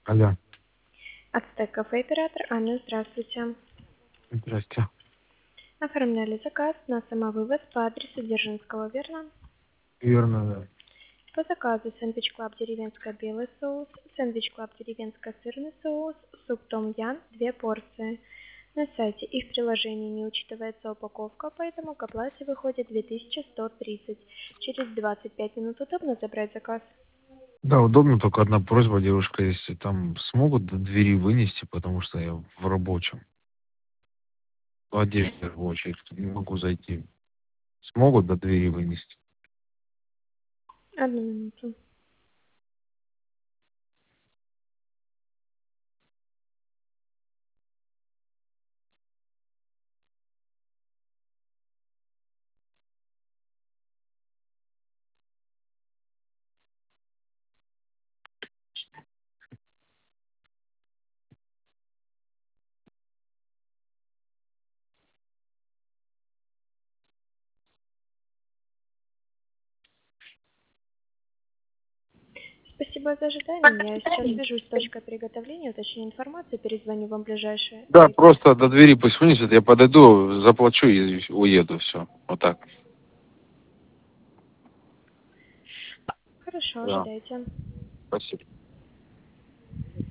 Алло, Ацтек кафе оператор Анна, здравствуйте. здрасте. Оформляли заказ на самовывоз по адресу Дзержинского, верно? Верно, да. По заказу сэндвич клаб деревенская белый соус, сэндвич клаб деревенская сырный соус, суп том ян 2 порции. На сайте и в приложении не учитывается упаковка, поэтому к оплате выходит 2130. Через 25 минут удобно забрать заказ? Да, удобно, только одна просьба, девушка, если там смогут до двери вынести, потому что я в рабочем. В отдельной очередь не могу зайти. Смогут до двери вынести? Одну минуту. Спасибо за ожидание. Я сейчас свяжусь с точкой приготовления, уточню информацию, перезвоню вам в ближайшие Да, 30. просто до двери пусть вынесет, я подойду, заплачу и уеду, все. Вот так. Хорошо, Да, ожидайте. спасибо.